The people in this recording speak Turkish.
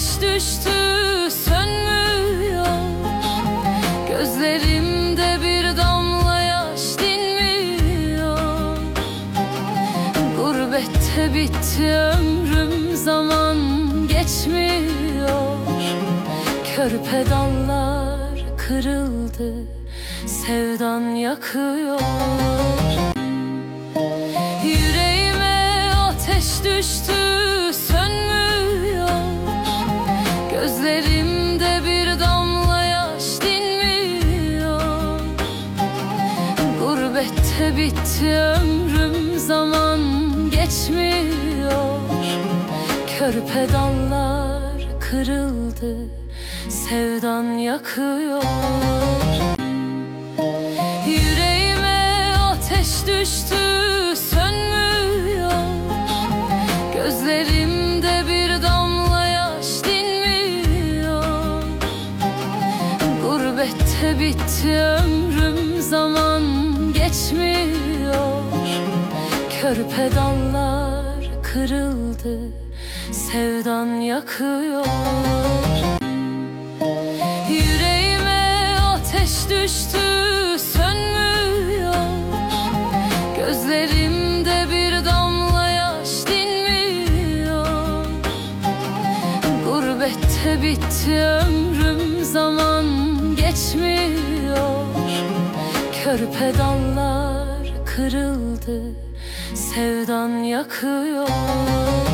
ateş düştü sönmüyor. Gözlerimde bir damla yaş dinmiyor. Gurbette bitti ömrüm, zaman geçmiyor. Körpe dallar kırıldı, sevdan yakıyor. Yüreğime ateş düştü sönmüyor. Gözlerimde bir damla yaş dinmiyor. Gurbette bitti ömrüm, zaman geçmiyor. Körpe dallar kırıldı, sevdan yakıyor. Yüreğime ateş düştü sönmüyor. Gözlerimde bir damla yaş dinmiyor. Gurbette bitti ömrüm, zaman geçmiyor. Körpe dallar kırıldı, sevdan yakıyor. Yüreğime ateş düştü sönmüyor. Gözlerimde bir damla yaş dinmiyor. Gurbette bitti ömrüm, zaman geçmiyor. Körpe dallar kırıldı, sevdan yakıyor.